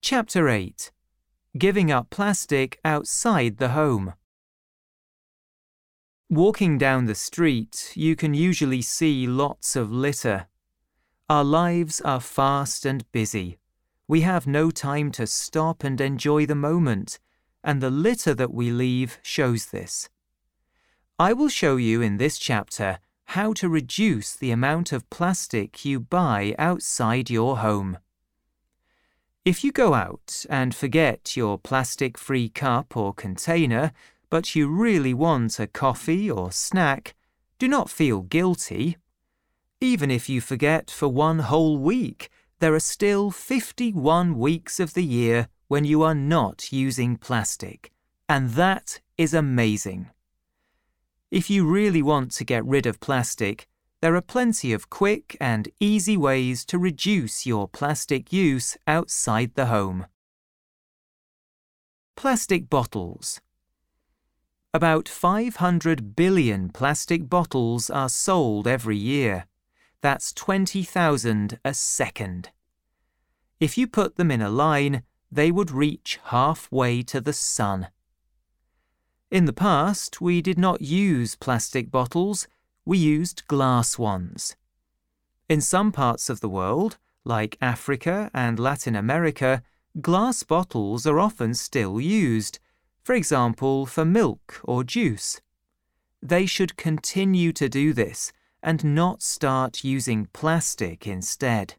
Chapter 8. Giving up plastic outside the home. Walking down the street, you can usually see lots of litter. Our lives are fast and busy. We have no time to stop and enjoy the moment, and the litter that we leave shows this. I will show you in this chapter how to reduce the amount of plastic you buy outside your home. If you go out and forget your plastic-free cup or container, but you really want a coffee or snack, do not feel guilty. Even if you forget for one whole week, there are still 51 weeks of the year when you are not using plastic, and that is amazing. If you really want to get rid of plastic, there are plenty of quick and easy ways to reduce your plastic use outside the home. Plastic bottles. About 500 billion plastic bottles are sold every year. That's 20,000 a second. If you put them in a line, they would reach halfway to the sun. In the past, we did not use plastic bottles, we used glass ones. In some parts of the world, like Africa and Latin America, glass bottles are often still used, for example, for milk or juice. They should continue to do this and not start using plastic instead.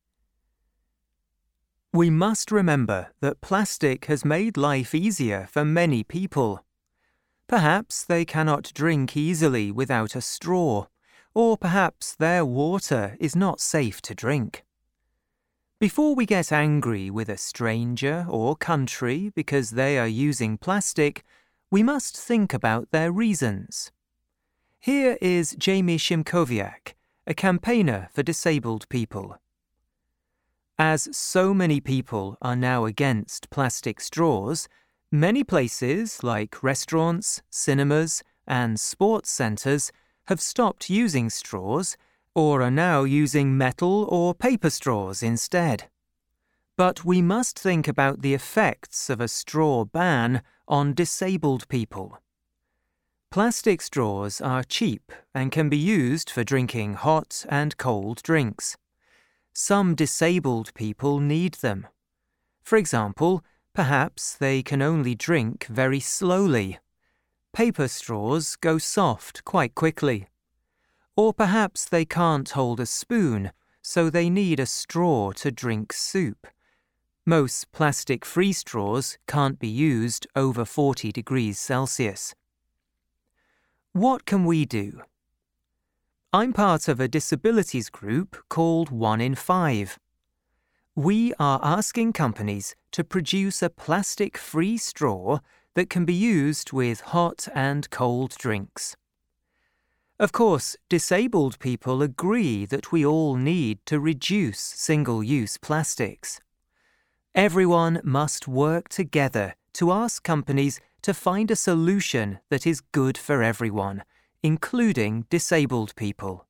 We must remember that plastic has made life easier for many people. Perhaps they cannot drink easily without a straw, or perhaps their water is not safe to drink. Before we get angry with a stranger or country because they are using plastic, we must think about their reasons. Here is Jamie Szymkowiak, a campaigner for disabled people. As so many people are now against plastic straws, many places like restaurants, cinemas, and sports centres have stopped using straws or are now using metal or paper straws instead. But we must think about the effects of a straw ban on disabled people. Plastic straws are cheap and can be used for drinking hot and cold drinks. Some disabled people need them. For example, perhaps they can only drink very slowly. Paper straws go soft quite quickly. Or perhaps they can't hold a spoon, so they need a straw to drink soup. Most plastic-free straws can't be used over 40 degrees Celsius. What can we do? I'm part of a disabilities group called 1 in 5. We are asking companies to produce a plastic-free straw that can be used with hot and cold drinks. Of course, disabled people agree that we all need to reduce single-use plastics. Everyone must work together to ask companies to find a solution that is good for everyone, including disabled people.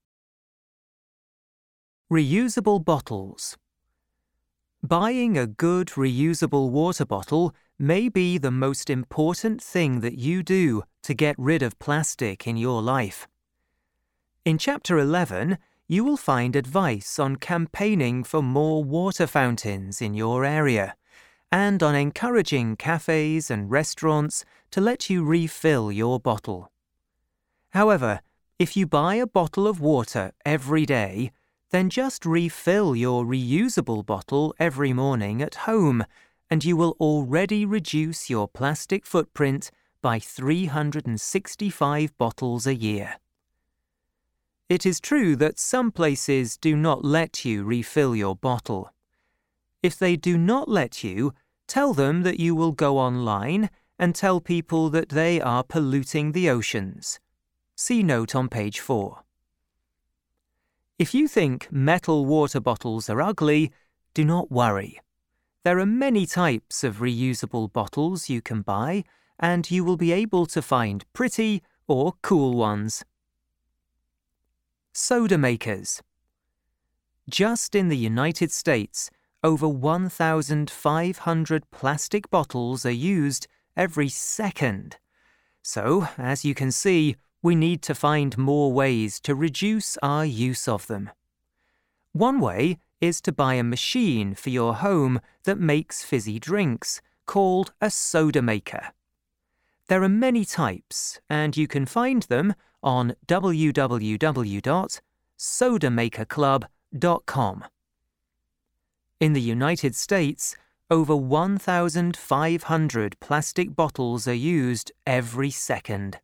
Reusable bottles. Buying a good reusable water bottle may be the most important thing that you do to get rid of plastic in your life. In Chapter 11, you will find advice on campaigning for more water fountains in your area and on encouraging cafes and restaurants to let you refill your bottle. However, if you buy a bottle of water every day, then just refill your reusable bottle every morning at home, and you will already reduce your plastic footprint by 365 bottles a year. It is true that some places do not let you refill your bottle. If they do not let you, tell them that you will go online and tell people that they are polluting the oceans. See note on page 4. If you think metal water bottles are ugly, do not worry. There are many types of reusable bottles you can buy, and you will be able to find pretty or cool ones. Soda makers. Just in the United States, over 1,500 plastic bottles are used every second. So, as you can see, we need to find more ways to reduce our use of them. One way is to buy a machine for your home that makes fizzy drinks, called a soda maker. There are many types, and you can find them on www.sodamakerclub.com. In the United States, over 1,500 plastic bottles are used every second.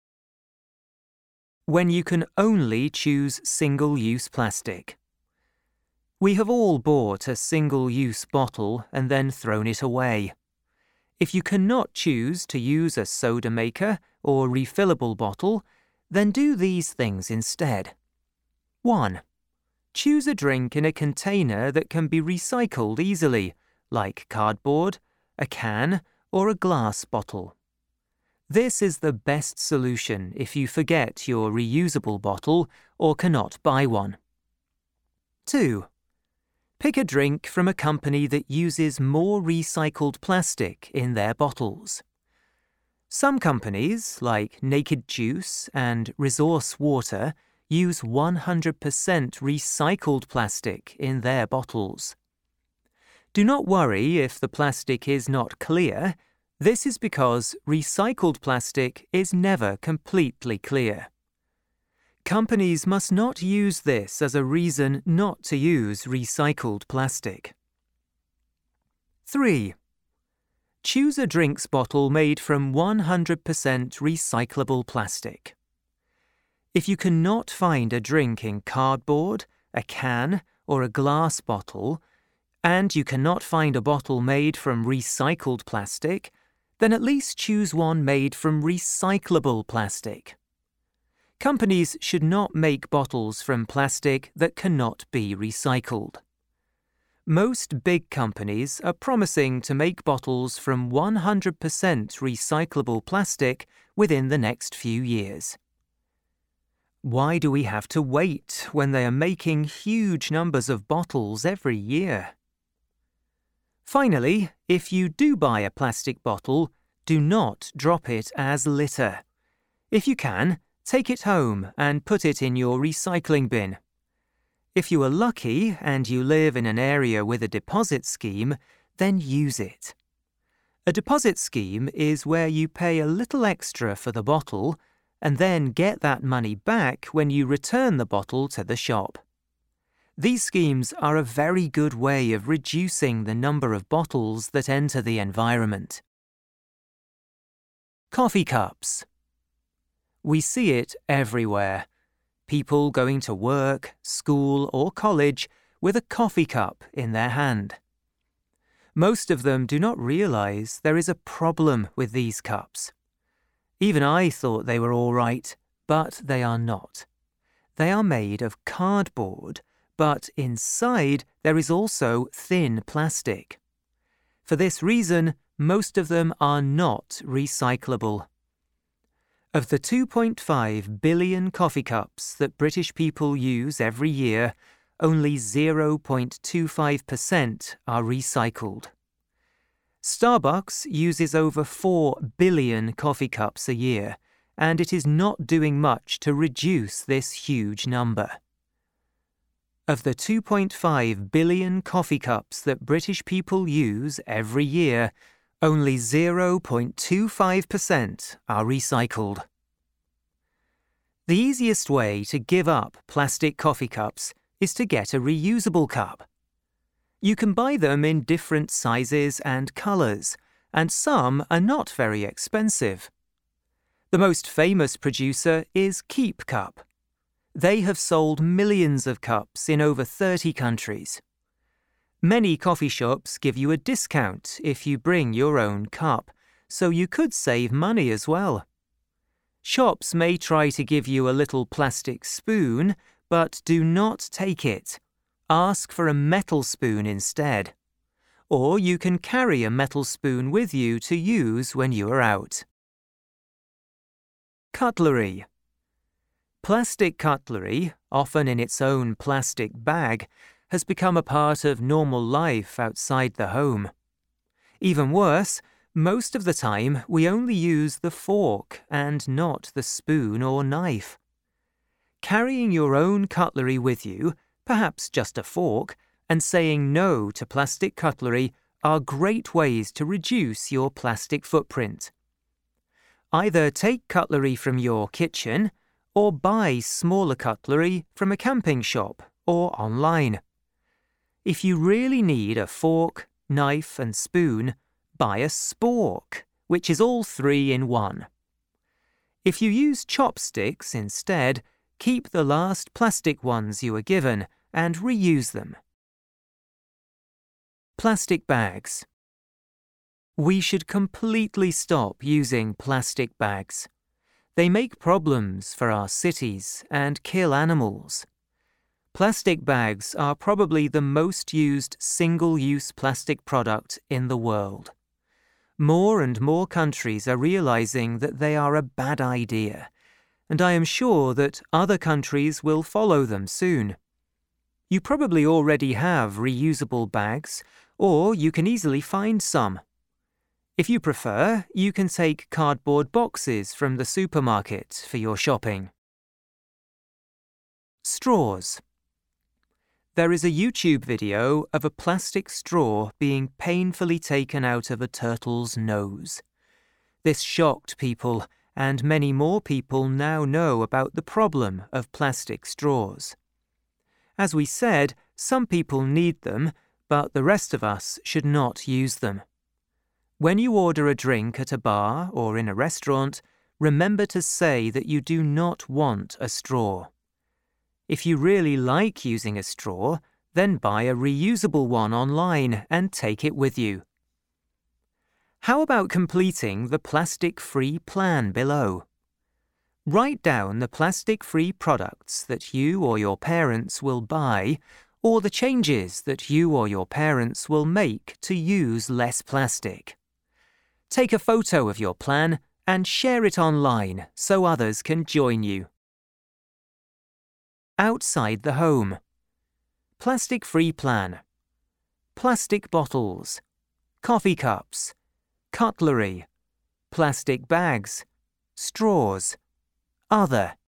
When you can only choose single-use plastic. We have all bought a single-use bottle and then thrown it away. If you cannot choose to use a soda maker or refillable bottle, then do these things instead. 1. Choose a drink in a container that can be recycled easily, like cardboard, a can, or a glass bottle. This is the best solution if you forget your reusable bottle or cannot buy one. 2. Pick a drink from a company that uses more recycled plastic in their bottles. Some companies, like Naked Juice and Resource Water, use 100% recycled plastic in their bottles. Do not worry if the plastic is not clear. This is because recycled plastic is never completely clear. Companies must not use this as a reason not to use recycled plastic. 3. Choose a drinks bottle made from 100% recyclable plastic. If you cannot find a drink in cardboard, a can, or a glass bottle, and you cannot find a bottle made from recycled plastic, then at least choose one made from recyclable plastic. Companies should not make bottles from plastic that cannot be recycled. Most big companies are promising to make bottles from 100% recyclable plastic within the next few years. Why do we have to wait when they are making huge numbers of bottles every year? Finally, if you do buy a plastic bottle, do not drop it as litter. If you can, take it home and put it in your recycling bin. If you are lucky and you live in an area with a deposit scheme, then use it. A deposit scheme is where you pay a little extra for the bottle and then get that money back when you return the bottle to the shop. These schemes are a very good way of reducing the number of bottles that enter the environment. Coffee cups. We see it everywhere. People going to work, school, or college with a coffee cup in their hand. Most of them do not realize there is a problem with these cups. Even I thought they were all right, but they are not. They are made of cardboard, but inside there is also thin plastic. For this reason, most of them are not recyclable. Of the 2.5 billion coffee cups that British people use every year, only 0.25% are recycled. Starbucks uses over 4 billion coffee cups a year, and it is not doing much to reduce this huge number. Of the 2.5 billion coffee cups that British people use every year, only 0.25% are recycled. The easiest way to give up plastic coffee cups is to get a reusable cup. You can buy them in different sizes and colours, and some are not very expensive. The most famous producer is Keep Cup. They have sold millions of cups in over 30 countries. Many coffee shops give you a discount if you bring your own cup, so you could save money as well. Shops may try to give you a little plastic spoon, but do not take it. Ask for a metal spoon instead. Or you can carry a metal spoon with you to use when you are out. Cutlery. Plastic cutlery, often in its own plastic bag, has become a part of normal life outside the home. Even worse, most of the time we only use the fork and not the spoon or knife. Carrying your own cutlery with you, perhaps just a fork, and saying no to plastic cutlery are great ways to reduce your plastic footprint. Either take cutlery from your kitchen or buy smaller cutlery from a camping shop or online. If you really need a fork, knife and spoon, buy a spork, which is all three in one. If you use chopsticks instead, keep the last plastic ones you were given and reuse them. Plastic bags. We should completely stop using plastic bags. They make problems for our cities and kill animals. Plastic bags are probably the most used single-use plastic product in the world. More and more countries are realizing that they are a bad idea, and I am sure that other countries will follow them soon. You probably already have reusable bags, or you can easily find some. If you prefer, you can take cardboard boxes from the supermarket for your shopping. Straws. There is a YouTube video of a plastic straw being painfully taken out of a turtle's nose. This shocked people, and many more people now know about the problem of plastic straws. As we said, some people need them, but the rest of us should not use them. When you order a drink at a bar or in a restaurant, remember to say that you do not want a straw. If you really like using a straw, then buy a reusable one online and take it with you. How about completing the plastic-free plan below? Write down the plastic-free products that you or your parents will buy, or the changes that you or your parents will make to use less plastic. Take a photo of your plan and share it online so others can join you. Outside the home. Plastic-free plan. Plastic bottles. Coffee cups. Cutlery. Plastic bags. Straws. Other.